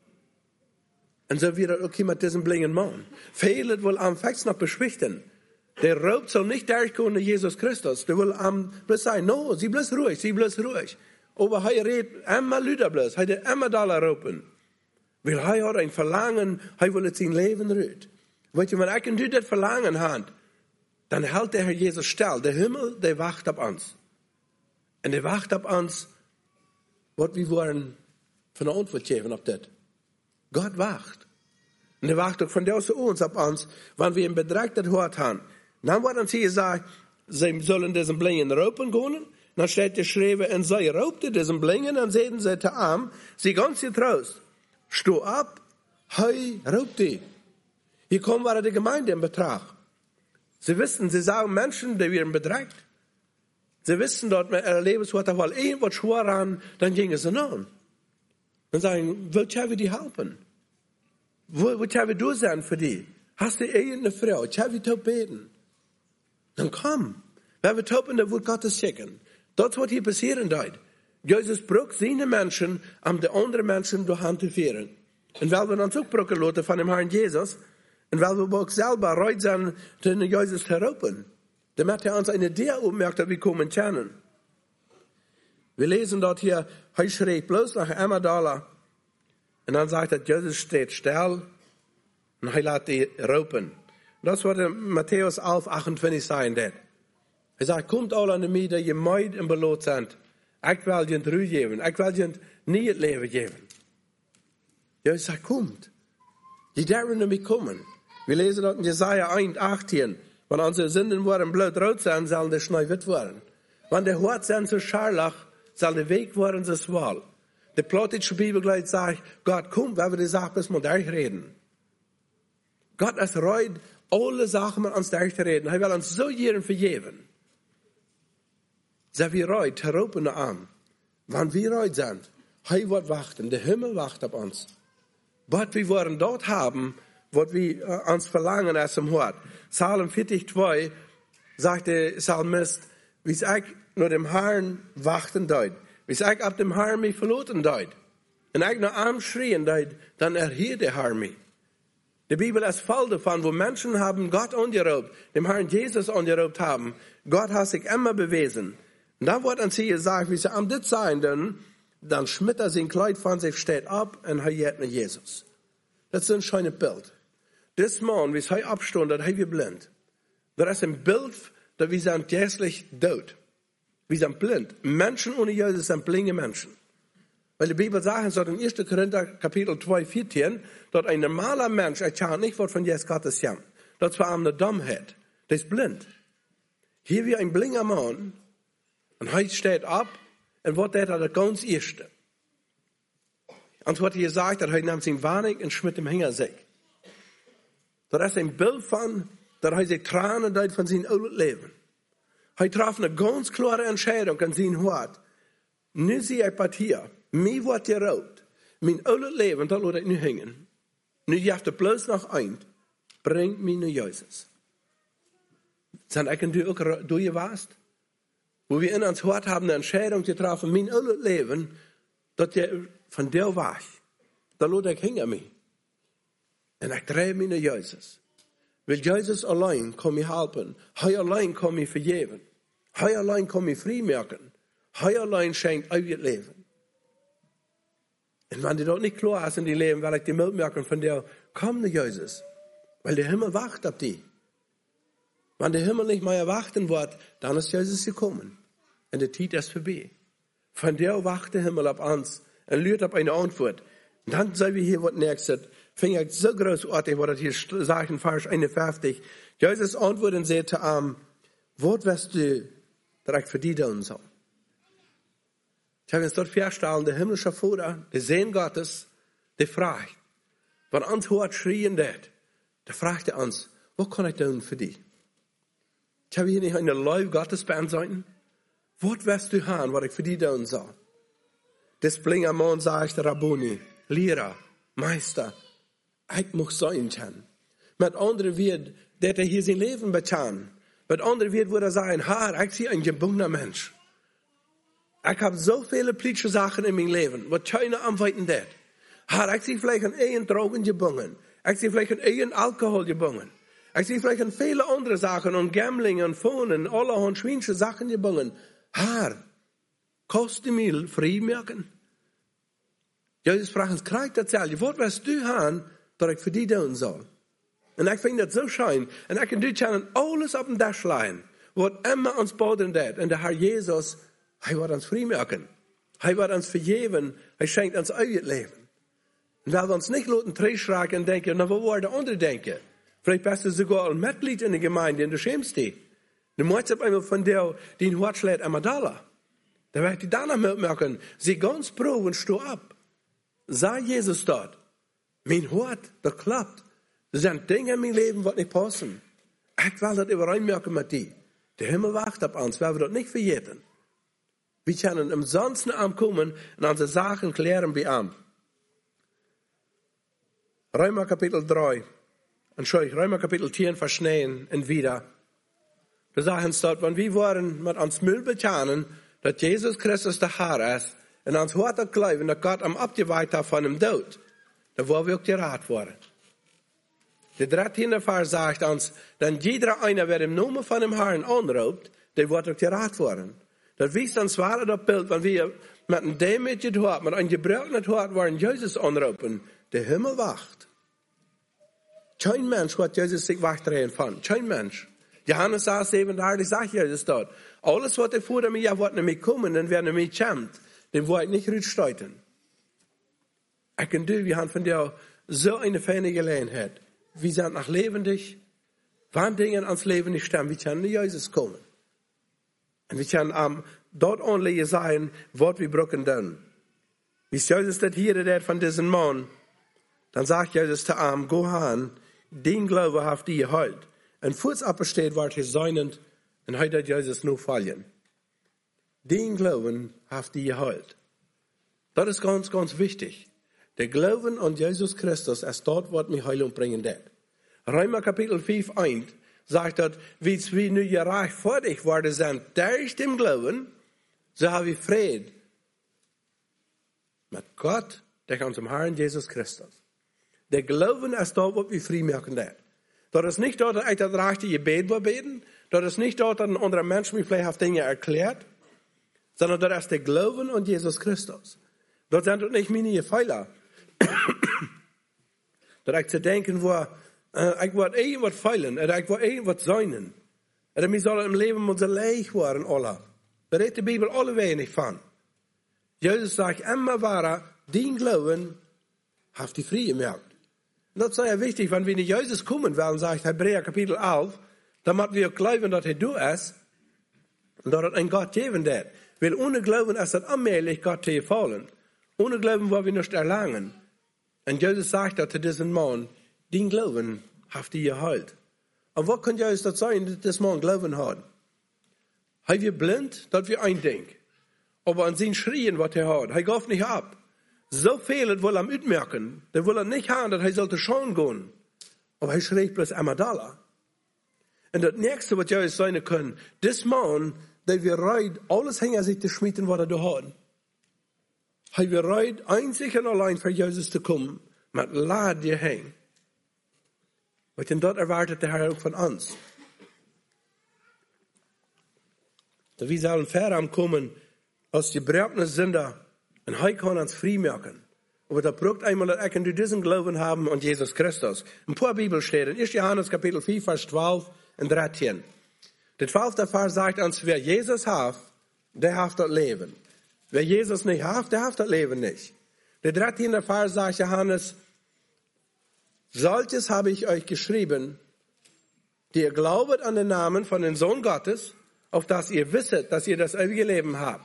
Und so wird das okay mit diesem blingen Mann. Viele will am Fest noch beschwichtigen. Der Raub soll nicht durchkommen in Jesus Christus. Der will am bloß sagen, no, sie bloß ruhig, sie bloß ruhig. Aber er redet immer Lüder bloß, er hat immer da rufen. Weil er hat ein Verlangen, er will sein Leben rühren. Weet je, wenn ich und du das Verlangen haben, dann hält der Herr Jesus still. Der Himmel, der wacht auf uns. Und der wacht auf uns, was wir wollen von der Antwort geben auf das. Gott wacht. Und er wacht auch von der zu uns auf uns, wenn wir im Betrag das Wort haben. Dann wird uns hier gesagt, sie sollen diesen Blingen raupen gehen. Dann steht geschrieben, und sie raubte diesen Blingen, und sehen sie zu Arm, sie ganz getrost. Steh ab, hei, raubt die. Hier kommen wir die Gemeinde in Betracht. Sie wissen, sie sagen Menschen, die werden bedrängt. Sie wissen dort, mit ihrer Lebenswort, weil irgendwas schwer an, dann gingen sie nun. Dann sagen, willst du die helfen? Willst du du sein für die? Hast du irgendeine Frau? Ich habe die beten. Dann komm. Wenn wir toppen, dann wird Gottes schicken. Das wird hier passieren dort. Jesus braucht seine Menschen, um die anderen Menschen durch Hand zu führen. Und weil wir uns auch brauchen lassen von dem Herrn Jesus, und weil wir auch selber reut sind, den Jesus zu rufen, damit er uns eine Idee ummerkt, dass wir kommen können. Wir lesen dort hier, er schrieb bloß nach einmal da, und dann sagt er, Jesus steht still, und er lässt die rufen. Das wird in Matthäus elf, achtundzwanzig sein, das. Er sagt, kommt alle an mir, die ihr meid und belohnt sind. Ich will dir Ruhe geben, ich will dir nie das Leben geben. Jesus sagt, kommt. Die dürfen nämlich kommen. Wir lesen dort in Jesaja eins, achtzehn. Wenn unsere Sünden worden blutrot sein, sollen die schnell wit werden. Wenn der Hort sein so scharlach, soll der Weg werden so schwal. Die plottische Bibel gleich sagt, Gott kommt, wenn wir die Sache bis mal durchreden. Gott ist reut, alle Sachen mit uns durchreden. Er will uns so jeden vergeben. Sei wir reut, herupen an. Wenn wir reut sind, er wird warten, der Himmel wacht auf uns. Was wir wollen dort haben, was wir uh, uns verlangen aus dem Wort. Psalm vierzig, zwei sagt der Psalmist, wie es ich nur dem Herrn wachten deut, wie es ich ab dem Herrn mich verloren deut, und ich nur arm schrien deut, dann erhielt der Herr mich. Die Bibel ist voll davon, wo Menschen haben Gott angerobt, dem Herrn Jesus angerobt haben. Gott hat sich immer bewiesen. Und da wird uns hier gesagt, wie sie am dit sein, dann, dann schmidt er sein Kleid von sich, steht ab und er geht mit Jesus. Das ist ein schönes Bild. Das Mann, wie es heute abstund, das wir blind. Das ist ein Bild, dass wir sind gänzlich tot. Wir sind blind. Menschen ohne Jesus sind blinde Menschen. Weil die Bibel sagt, so in ersten Korinther Kapitel zwei, vierzehn, dass ein normaler Mensch, er kann nicht was von Jesus Gottes haben. Das war eine Dummheit. Der ist blind. Hier wie ein blinder Mann, und heute steht ab, und was der das ganz Erste. Und was er sagt, dass er nimmt sein Warnig und schmidt dem Hänger sich. Das ist ein Bild von, dass er sich Tränen deut von seinem alten Leben. Er traf eine ganz klare Entscheidung an sein Wort. Nu zie ich was hier. Mir wird geraubt. Mein altes Leben, da lasse ich nicht hängen. Nu jaft er bloß noch ein. Bringt mich nach Jesus. Sind ich und du auch durchgewasst? Wo wir in uns Wort haben, eine Entscheidung getroffen, mein altes Leben, dass der von der war. Da lasse ich hängen mich. Und ich drehe mich nach Jesus. Weil Jesus allein kann mich helfen. Er allein kann mich vergeben. Er allein kann mich frei machen. Er allein schenkt euer Leben. Und wenn die dort nicht klar ist in die Leben, weil ich die Mut merken von der, komm nach Jesus. Weil der Himmel wacht auf die. Wenn der Himmel nicht mehr erwarten wird, dann ist Jesus gekommen. Und die Zeit ist vorbei. Von der wacht der Himmel auf uns und lügt auf eine Antwort. Und dann sehen wir hier, was nächstes. Finde ich so großartig, was das hier sagt in Vers einundfünfzig. Jesus antwortet und sagt zu ihm, was wirst du direkt für die tun sollen? Ich habe uns dort feststellen, der himmlische Vater, der Sohn Gottes, der fragt, wenn uns hört schreien wird, der fragt er uns, was kann ich tun für dich? Ich habe hier nicht eine Leib Gottes bei uns sein. Was wirst du haben, was ich für dich tun soll? Das bringt am Mann, sagt der Rabboni, Lehrer, Meister, ich muss sein können. Mit anderen wird, der er hier sein Leben betan. Mit anderen wird, würde er sagen, Herr, ich bin ein gebundener Mensch. Ich habe so viele politische Sachen in meinem Leben, was keiner anweiten wird. Herr, ich bin vielleicht an einen Drogen gebunden. Ich bin vielleicht an einen Alkohol gebunden. Ich bin vielleicht an viele andere Sachen, an Gambling, an Phonen, allerhand schwierige Sachen gebunden. Herr, kannst du mir frei machen? Jesus fragt uns, krieg das Zell, was wirst du haben, dass ich für dich tun soll? Und ich finde das so schön. Und ich kann dir alles auf den Tisch legen, was immer uns boden wird. Und der Herr Jesus, er wird uns frei machen. Er wird uns vergeben. Er schenkt uns euer Leben. Und weil wir uns nicht lassen, träschraken und denken, na, wo wollen die anderen denken? Vielleicht bist du sogar ein Mitglied in der Gemeinde und du schämst dich. Du meinst auf einmal von der, die ein Wort schlägt, einmal da. Da wird die danach mitmachen. Sie ganz pro und steh ab. Sei Jesus dort. Mein Wort, das klappt. Das sind Dinge in meinem Leben, die nicht passen. Ich will das übereinmerken mit dir. Der Himmel wacht auf uns, weil wir das nicht vergessen. Wir können umsonst nach ihm kommen und unsere Sachen klären bei ihm. Römer Kapitel drei. Entschuldigung, Römer Kapitel zehn, Vers neun und wieder. Da sagen sie dort, wenn wir wollen mit uns Müll betanen, dass Jesus Christus der Herr ist, und uns hart glauben, dass Gott am abgeweiht hat von dem Tod, da wollen wir auch gerat worden. Der dreizehnte Vers sagt uns, denn jeder einer, wer im Namen von dem Herrn anruft, der wird auch gerat worden. Das wisst uns zwar das Bild, wenn wir mit einem demütigen Hort, mit einem gebrochenen Hort, wollen Jesus anrufen, der Himmel wacht. Kein Mensch hat Jesus sich wegdrehen von. Kein Mensch. Johannes sagt siebenunddreißig, sagt Jesus dort, alles, was er vor mir, wird nämlich kommen, dann werden mich schämt, den will ich nicht rückstreiten. Ich und du, wir haben von dir so eine feine Gelegenheit. Wir sind noch lebendig. Wann Dinge ans Leben nicht stimmen, wir können nicht Jesus kommen. Und wir können um, dort only sein, was wir brauchen dann. Wie Jesus das hier der von diesem Mann, dann sagt Jesus zu ihm, go an, den Glaube haft ihr halt. Und kurz absteht, wart ihr seinend, und heute hat Jesus nur fallen. Den Glauben haft ihr halt. Das ist ganz, ganz wichtig. Der Glauben an Jesus Christus ist dort, was mir Heilung bringen wird. Römer Kapitel fünf, eins sagt dort, wie wir nu gerecht vor dich worden sind, durch den Glauben, so haben wir Frieden mit Gott, durch unserem Herrn Jesus Christus. Der Glauben ist dort, was wir frei machen wird. Das ist nicht dort, dass ich das rechte Gebet will beten, das ist nicht dort, dass ein anderer Mensch mir vielleicht auf Dinge erklärt, sondern das ist der Glauben an Jesus Christus. Das sind nicht meine Fehler. Dat ik te denken, wo, uh, ik word irgendwas feilen, en ik word irgendwas zijn. En wir sollen im Leben unser leeg worden, alle. Da redt die Bibel alle wegen nicht von. Jesus sagt immer wahr, den Glauben hat die Friede gemerkt. Und das ist ja wichtig, wenn wir in Jesus kommen wollen, sagt Hebräer Kapitel elf, dann müssen wir glauben, dass er du ist, und dass er ein Gott geben wird. Weil ohne Glauben ist es unmöglich, Gott zu gefallen. Ohne Glauben wollen wir nicht erlangen. Und Jesus sagt zu diesem Mann, den Glauben habt ihr geheilt. Und was kann Jesus das sein, dass dieser Mann Glauben hat? Er wird blind, dass wir eindenken. Aber an seinen Schrien, was er hat, er geht nicht ab. So viel will er mitmerken, der will er nicht haben, dass er sollte schauen gehen. Aber er schreit bloß einmal da. Und das nächste, was Jesus sagen kann, das Mann, der wir reit, alles hängen sich zu schmieden, was er da hat. Er wird reit, einzig und allein für Jesus zu kommen, mit Lad dir hängen. Und dort erwartet der Herr auch von uns. Da wir sollen fern kommen, als die gebrochene Sünder, und er kann uns frei machen. Aber da braucht einmal, dass ich diesen Glauben haben an Jesus Christus. Ein paar Bibelstellen. erster Johannes Kapitel vier, Vers zwölf, en dertien. De twaalfde vers sagt uns, wer Jesus hat, der hat das Leben. Wer Jesus nicht hat, der hat das Leben nicht. Der dertiende Vers sagt Johannes, solches habe ich euch geschrieben, die ihr glaubet an den Namen von dem Sohn Gottes, auf dass ihr wisset, dass ihr das ewige Leben habt.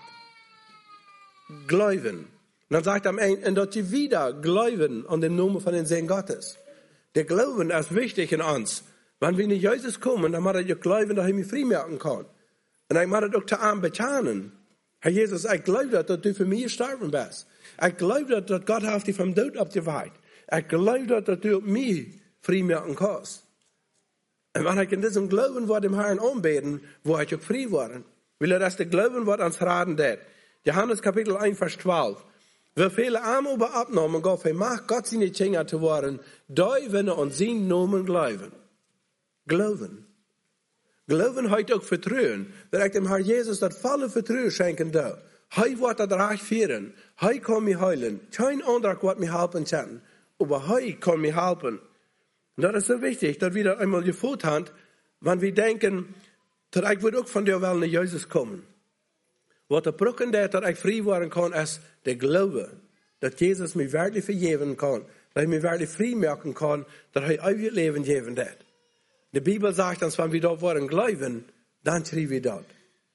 Glauben. Und dann sagt er am Ende, und dass ihr wieder glauben an den Namen von dem Sohn Gottes. Der Glauben ist wichtig in uns. Wenn wir in Jesus kommen, dann muss ich glauben, dass ich mich frei machen kann. Und ich muss das auch zu ihm betonen. Herr Jesus, ich glaube, dass du für mich gestorben bist. Ich glaube, dass Gott hat dich vom Tod abgeweiht. Ich glaube, dass du mich frei machen kannst. Und wenn ich in diesem Glauben war dem Herrn anbeten, wo ich auch frei war, will er das der Glauben wird ans Raten det. Johannes Kapitel eins, Vers zwölf. Wir viele arm über abnehmen, Gott vermacht Gott seine Kinder zu werden, da wenn er an seinen Namen glauben. Glauben. Glauben heute auch Vertrauen, dass ich dem Herrn Jesus das volle Vertrauen schenken darf. Hij wird das Reich führen. Hij kann mich heilen. Kein anderer wird mich helfen können. Aber hij kann mich helfen. Und das ist so wichtig, dass wir das einmal gefühlt haben, wenn wir denken, dass ich auch von der Welt nach Jesus kommen. Was der Brücken der, dass ich frei werden kann, ist der Glaube, dass Jesus mich wirklich vergeben kann, dass ich mich wirklich frei machen kann, dass er ewig Leben geben wird. Die Bibel sagt uns, wenn wir dort wollen glauben, dann schreiben wir dort.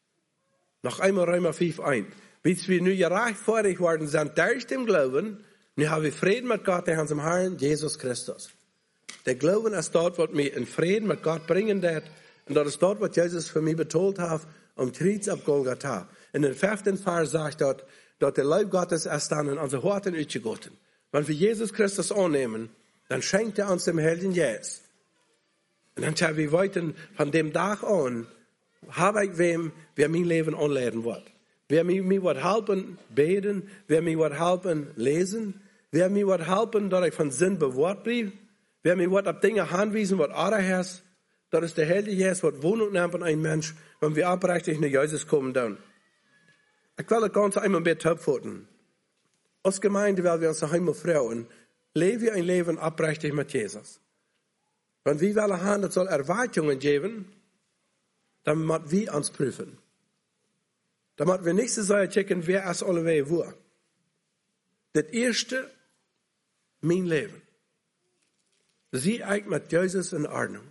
Noch einmal Römer fünf, eins. Bis wir nu gerecht vorig worden sind, durch den Glauben, nu haben wir Frieden mit Gott, durch unserem Herrn Jesus Christus. Der Glauben ist dort, was mich in Frieden mit Gott bringen wird. Und das ist dort, was Jesus für mich betont hat, am Kreuz auf Golgatha. In den fünften Vers sagt dort, dass der Leib Gottes ist dann in unsere Horten ausgegossen. Wenn wir Jesus Christus annehmen, dann schenkt er uns dem Heiligen Geist. Und dann können wir weiter von dem Tag an, habe ich wem, wer mein Leben anleiten wird. Wer mir, mir wird helfen, beten, wer mir wird helfen, lesen, wer mir wird helfen, dass ich von Sinn bewahrt bleibe, wer mir wird auf Dinge anweisen, was andere ist, das ist der Heilige Geist, was Wohnung nimmt von einem Mensch, wenn wir abrechtig nach Jesus kommen dann. Ich will das Ganze einmal mehr abfuhren. Als Gemeinde, weil wir uns noch einmal fragen, leben wir ein Leben abrechtig mit Jesus. Wenn wir wollen haben, das soll Erwartungen geben, dann müssen wir uns prüfen. Dann müssen wir nicht so sehr checken, wer es alle war. Das erste, mein Leben. Sie ich mit Jesus in Ordnung.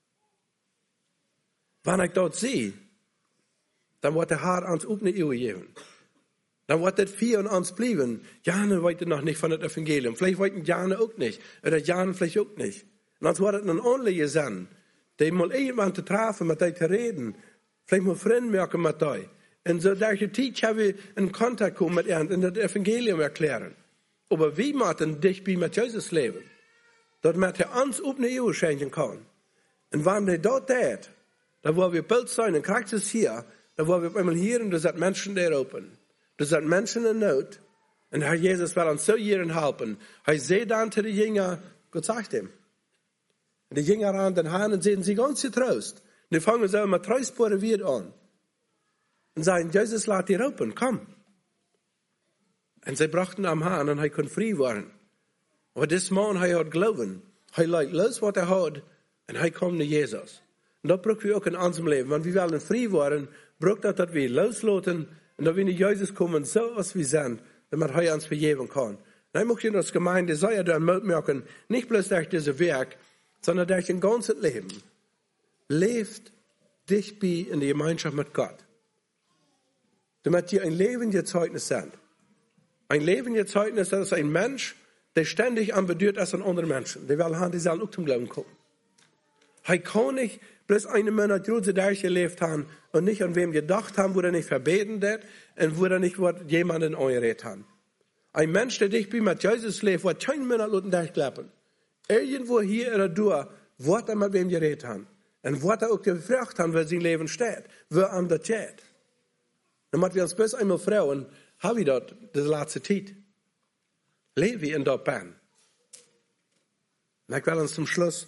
Wenn ich dort sehe, dann wird der Herr uns auch eine Ehe geben. Dann wird das vier an uns bleiben. Jane weiß noch nicht von dem Evangelium. Vielleicht wollten Jane auch nicht. Oder Jane vielleicht auch nicht. Und dann wird es ein Anliegen sein, die mal jemand zu treffen, mit dir zu reden. Vielleicht mal Freunde merken mit dir. Und so durch die Zeit haben wir in Kontakt kommen mit ihnen und das Evangelium erklären. Aber wie müssen dich bei mit Jesus leben? Dass man uns auch eine Ehe schenken kann. Und wenn wir dort tät, da wo wir bald sein, und kriegt es hier, da wo wir einmal hier, und da sind Menschen da oben. Da sind Menschen in Not. Und Herr Jesus will uns so hier helfen. Er sagt dann zu den Jüngern, Gott sagt ihm. Und die Jünger an den Herrn und sehen sie ganz getrost. Und die fangen so mit Trostbohren wieder an. Und sagen, Jesus, lass dir open, komm. Und sie brachten am Herrn und er konnte frei werden. Aber das Mann, er hat Glauben. Er legt los, was er hat, und er kommt zu Jesus. Und das brauchen wir auch in unserem Leben. Wenn wir wollen frei werden, braucht das, dass wir loslassen und dass wir zu Jesus kommen, so als wir sind, damit er uns vergeben kann. Und ich möchte in als Gemeinde sei er dann merken, nicht bloß durch dieses Werk, sondern durch ein ganzes Leben. Lebt dich bei in der Gemeinschaft mit Gott. Damit dir ein lebendiges Zeugnis sind. Ein lebendiges Zeugnis, das ist ein Mensch, der ständig anbedürft ist an anderen Menschen. Die wollen haben, die sollen auch zum Glauben kommen. Er kann nicht bloß eine Monat große Deiche gelebt haben und nicht an wem gedacht haben, wo er nicht verbeten hat und wo er nicht jemanden angeredet hat. Ein Mensch, der dich bei mit Jesus lebt, wird kein Monat unten durchklappen. Irgendwo hier oder da, wird er mit wem geredet haben. Und wird er auch gefragt haben, wo sein Leben steht, wo er das geht. Dann müssen wir uns bloß einmal fragen, haben wir dort die letzte Zeit? Leben wir in dort bin? Und ich will uns zum Schluss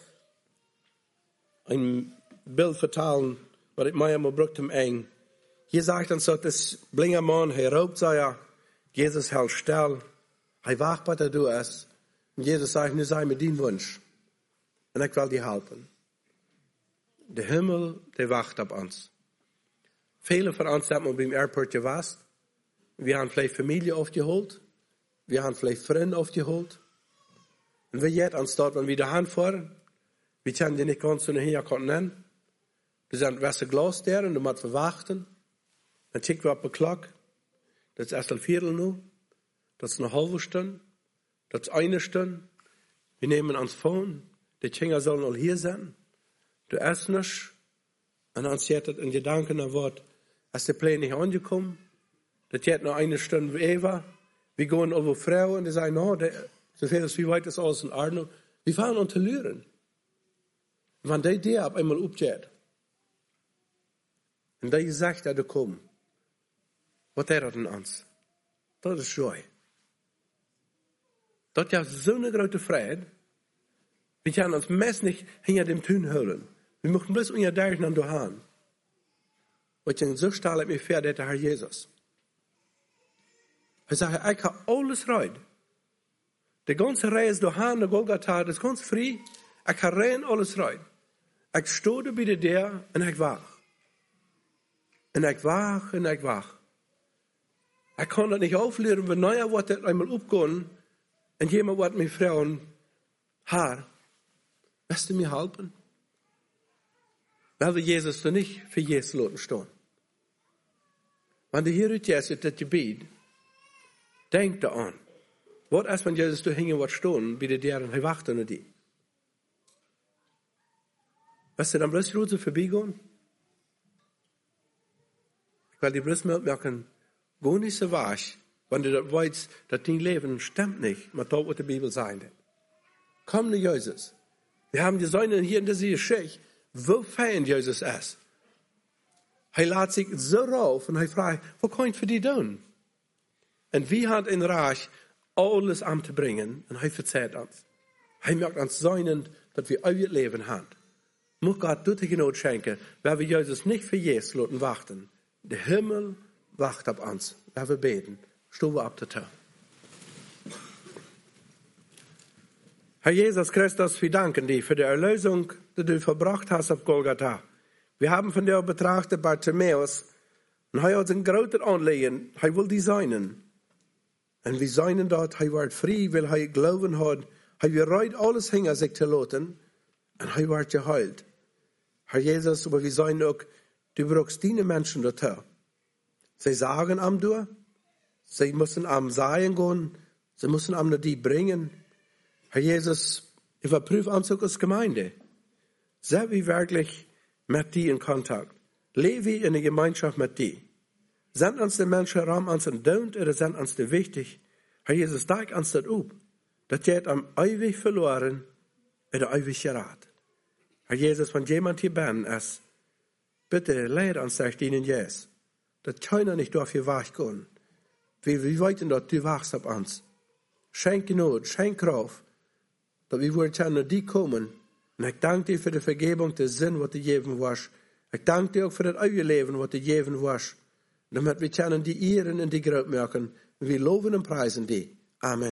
ein Bild vertalen, was ich mir einmal braucht im Eng. Hier sagt uns so, das blinge Mann, er raubt sei ja, Jesus hält still, er wacht, was er du ist. Und Jesus sagt, nu sei mir dein Wunsch. Und ich will dir helfen. De Himmel, der wacht op ons. Viele von uns haben beim Airport gewarst. Wir haben vielleicht Familie aufgeholt. Wir haben vielleicht Freunde aufgeholt. Und wir jetzt uns dort, wenn wir da hinfahren, wir können die nicht ganz so nachher nennen. Wir sind weiße Glas der und du musst verwarten. Dann checken wir auf die Glock. Das ist erst ein Viertel nu. Das ist eine halbe Stunde. Das ist eine Stunde. Wir nehmen ans Phone. Die Kinder sollen all hier sein. Du erst nicht. Und dann steht das in Gedanken ein Wort. Als der Plan nicht angekommen, das geht noch eine Stunde wie Eva. Wir gehen über Frauen und die sagen, no, der, so viel ist, wie weit ist alles in Ordnung. Wir fahren unter Lüren. Und wenn der dir auf einmal aufgeht, und der sagt, dass du kommst, was er hat in uns? Das ist Joy. Das ist so eine große Freiheit. Wir können uns meist nicht hinter dem Tun hören. Wir möchten bloß unter Derchen an Dohan. Und ich so stahl mit mir fährt der Herr Jesus. Er sagt, ich habe alles rein. Die ganze Reise Dohan, der Golgatha, das ist ganz frei. Ich habe rein alles rein. Ich stehe bei dir und ich wach. Und ich wach und ich wach. Ich kann das nicht auflösen, wenn neuer wird das einmal aufgehen und jemand wird mit Frauen Haar. Wirst du mir helfen? Weil wir Jesus da nicht für Jesus lassen stehen. Wenn du hier jetzt das Gebet, denk daran. Was ist, wenn Jesus da hängen wird stehen, bei der und er wacht an die? Wirst du dann bloß so vorbeigehen? Weil die bloß merken, go nicht so wasch, wenn du das weißt, dass dein Leben stimmt nicht, mit das, was die Bibel sagt. Komm zu Jesus. Wir haben gesehen hier in dieser Geschichte, wie fein Jesus ist. Er lädt sich so rauf und er fragt, was kann ich für dich tun? Und wir haben in Reich alles anzubringen und er verzeiht uns. Er macht uns sein, dass wir euer Leben haben. Muss Gott durch die Not schenken, weil wir Jesus nicht für Jesus lassen warten. Der Himmel wacht auf uns. Wenn wir beten, stehen wir auf der Tür. Herr Jesus Christus, wir danken dir für die Erlösung, die du verbracht hast auf Golgatha. Wir haben von dir betrachtet Bartimäus und er hat ein großes Anliegen, er will die seinen. Und wir seinen dort, er wird frei, weil er Glauben hat, er wird bereit, alles hinter sich zu lassen und er wird geheilt. Herr Jesus, aber wir sein auch, du brauchst deine Menschen dorthin. Sie sagen am du, sie müssen am Sein gehen, sie müssen am die bringen. Herr Jesus, überprüf uns auch als Gemeinde. Sind wir wirklich mit dir in Kontakt? Leben wir in der Gemeinschaft mit dir? Sind uns die Menschen rum uns entdauert oder sind uns die wichtig? Herr Jesus, deck uns das auf. Das geht am ewig verloren oder ewig gerat. Herr Jesus, wenn jemand hier bin ist, bitte lehr uns durch deinen Jesus, dass keiner nicht dafür wachgehen. Wir, wir weiten, dass du wachst auf uns. Schenk Not, schenk Kraft, dass wir wollen nach dir kommen. Und ich danke dir für die Vergebung des Sinn, was du gegeben hast. Ich danke dir auch für das eure Leben, was du gegeben hast. Damit wir können die Ehren und die Größe merken. Und wir loben und preisen dich. Amen.